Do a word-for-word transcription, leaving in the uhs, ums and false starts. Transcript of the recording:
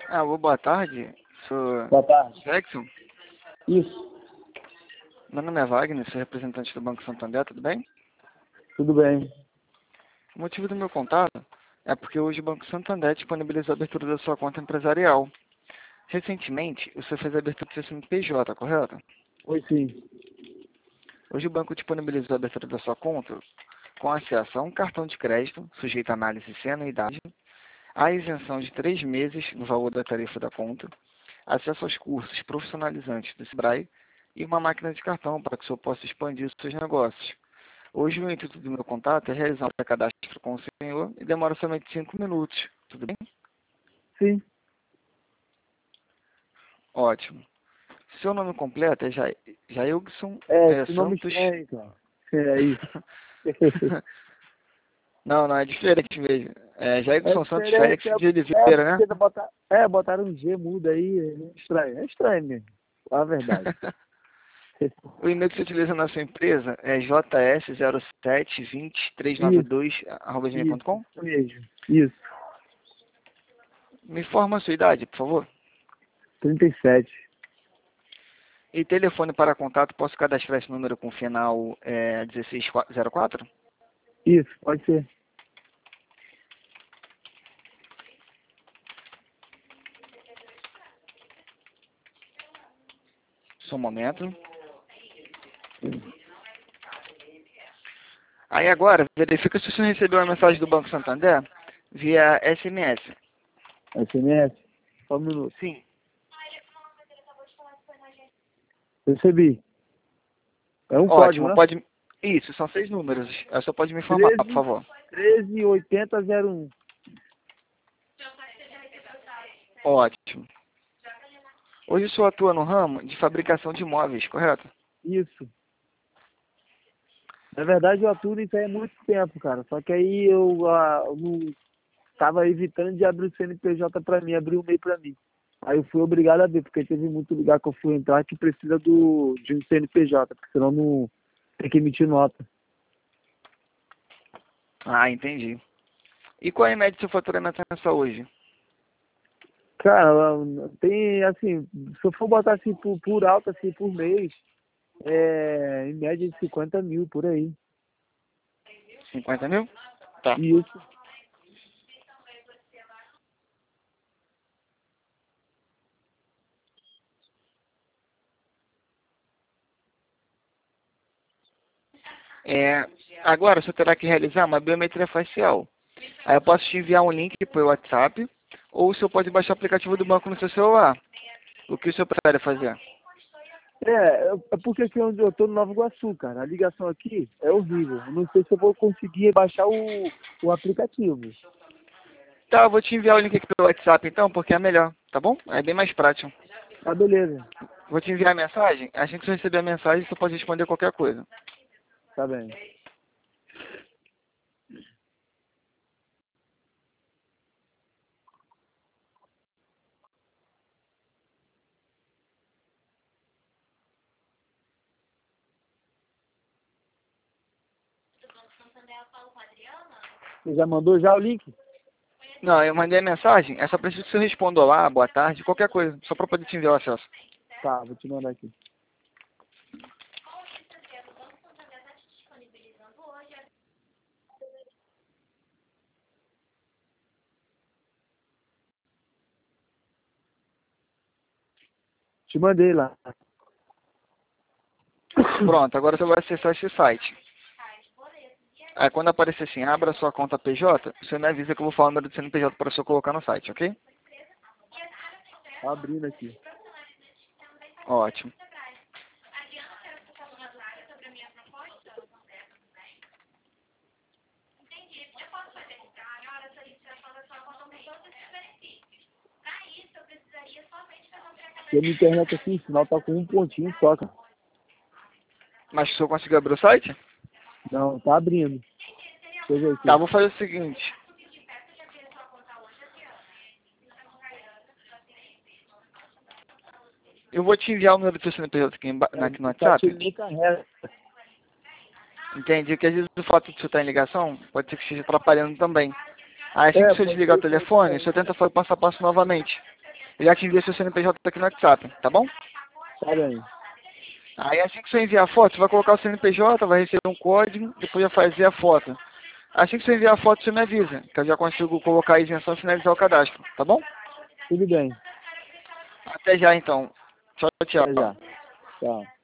Ah, boa tarde. Sou Boa tarde. Jackson. Isso, Meu nome é Wagner, sou representante do Banco Santander, tudo bem? tudo bem. O motivo do meu contato é porque hoje o Banco Santander disponibilizou a abertura da sua conta empresarial. Recentemente, você fez a abertura do seu C N P J, correto? Oi, sim. Hoje o banco disponibilizou a abertura da sua conta com acesso a um cartão de crédito, sujeito a análise sem anuidade, a isenção de três meses no valor da tarifa da conta, acesso aos cursos profissionalizantes do Sebrae e uma máquina de cartão para que o senhor possa expandir os seus negócios. Hoje o intuito do meu contato é realizar um cadastro com o senhor e demora somente cinco minutos. Tudo bem? Sim. Ótimo. Seu nome completo é Ja- Jailson É, é, esse nome Santos. estranho, cara. É isso. Não, não, é diferente mesmo. É É Jailson Santos diferente. Félix É, de é Oliveira, né? porque botar, é, botaram um G mudo aí. É estranho. É estranho mesmo. A verdade. O e-mail que você utiliza na sua empresa é j s zero sete dois zero três nove Isso, dois arroba gmail ponto isso, com. isso mesmo. Isso. Me informa a sua idade, por favor. trinta e sete. E telefone para contato, posso cadastrar esse número com final é, dezesseis zero quatro? Isso, pode ser. Só um momento. Aí agora, verifica se você recebeu a mensagem do Banco Santander via S M S. S M S? Só um minuto. Sim. Recebi. É um código, Ótimo, né? pode... Isso, são seis números. Aí só pode me informar, por treze, favor. treze, oitenta, zero um. Ótimo. Hoje o senhor atua no ramo de fabricação de móveis, correto? Isso. Na verdade, eu atuo nisso aí há muito tempo, cara. Só que aí eu, ah, eu não tava evitando de abrir o C N P J pra mim, abrir o MEI pra mim. Aí eu fui obrigado a abrir, porque teve muito lugar que eu fui entrar que precisa do, de um C N P J, porque senão não tem que emitir nota. Ah, entendi. E qual é a média do seu faturamento mensal hoje? Cara, tem assim, se eu for botar assim por, por alto, assim, por mês, é em média de cinquenta mil por aí. cinquenta mil? Tá. Isso. É, agora você terá que realizar uma biometria facial. Aí eu posso te enviar um link pelo WhatsApp, ou o senhor pode baixar o aplicativo do banco no seu celular. O que o senhor prefere fazer? É, é porque aqui onde eu tô no Nova Iguaçu, cara, a ligação aqui é horrível. Eu não sei se eu vou conseguir baixar o, o aplicativo. Tá, eu vou te enviar o link aqui pelo WhatsApp então, porque é melhor, tá bom? É bem mais prático. Tá, beleza. Vou te enviar a mensagem, assim que você receber a mensagem, você pode responder qualquer coisa. Tá bem. Você já mandou já o link? Não, eu mandei a mensagem, é só preciso que você responda lá, boa tarde, qualquer coisa, só para poder te enviar o acesso. Tá, vou te mandar aqui. Te mandei lá. Pronto, agora você vai acessar esse site. Aí quando aparecer assim, abra sua conta P J, você me avisa que eu vou falar o número do C N P J para você colocar no site, ok? Tá abrindo aqui. Ótimo. E a minha internet aqui, o sinal tá com um pontinho só, cara. Mas o senhor conseguiu abrir o site? Não, tá abrindo. Deixa eu ver Tá, aqui. vou fazer o seguinte. Eu vou te enviar o número do seu C N P J aqui, emba- É, aqui no o site WhatsApp. ele não carrega. Entendi que às vezes o fato de você estar em ligação pode ser que esteja atrapalhando também. Aí assim que É, o senhor pode desligar o ser, pode telefone, o ser. senhor tenta fazer passo a passo novamente. Eu já te enviei seu C N P J aqui no WhatsApp, tá bom? Tá bem. Aí assim que você enviar a foto, você vai colocar o C N P J, vai receber um código, depois vai fazer a foto. Assim que você enviar a foto, você me avisa, que eu já consigo colocar a isenção e finalizar o cadastro, tá bom? Tudo bem. Até já então. Tchau, Até tchau. já. Tchau.